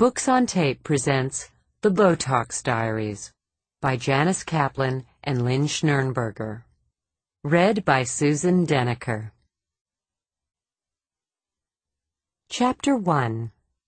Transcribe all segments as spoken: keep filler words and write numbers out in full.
Books on Tape presents The Botox Diaries by Janice Kaplan and Lynn Schnernberger. Read by Susan Deniker. Chapter one.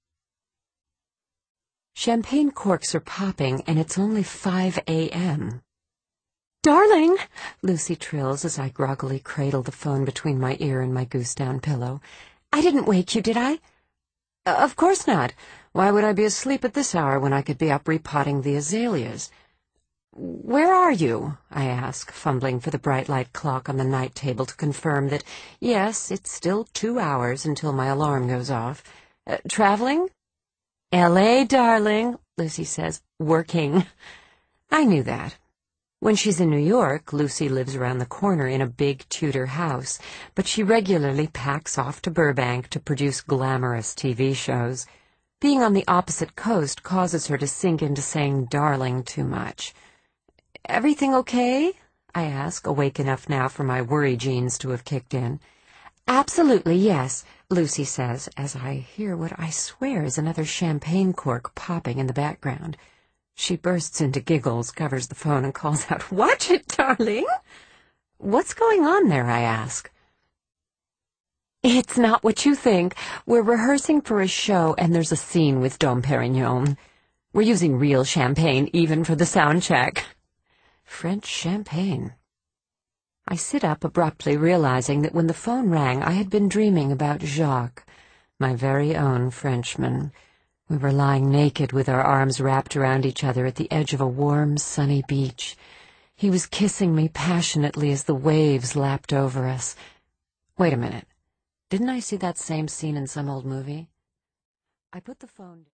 Champagne corks are popping, and it's only five a m "Darling," Lucy trills as I groggily cradle the phone between my ear and my goose-down pillow. "I didn't wake you, did I?" Uh, "Of course not. Why would I be asleep at this hour when I could be up repotting the azaleas?" "Where are you?" I ask, fumbling for the bright light clock on the night table to confirm that, yes, it's still two hours until my alarm goes off. Uh, traveling? L A, darling, Lucy says, working. I knew that. When she's in New York, Lucy lives around the corner in a big Tudor house, but she regularly packs off to Burbank to produce glamorous T V shows. Being on the opposite coast causes her to sink into saying darling too much. "Everything okay?" I ask, awake enough now for my worry genes to have kicked in. "Absolutely, yes," Lucy says, as I hear what I swear is another champagne cork popping in the background. She bursts into giggles, covers the phone, and calls out, "Watch it, darling!" "What's going on there?" I ask. "It's not what you think. We're rehearsing for a show, and there's a scene with Dom Perignon. We're using real champagne, even for the sound check." French champagne. I sit up abruptly, realizing that when the phone rang, I had been dreaming about Jacques, my very own Frenchman. We were lying naked with our arms wrapped around each other at the edge of a warm, sunny beach. He was kissing me passionately as the waves lapped over us. Wait a minute. Didn't I see that same scene in some old movie? I put the phone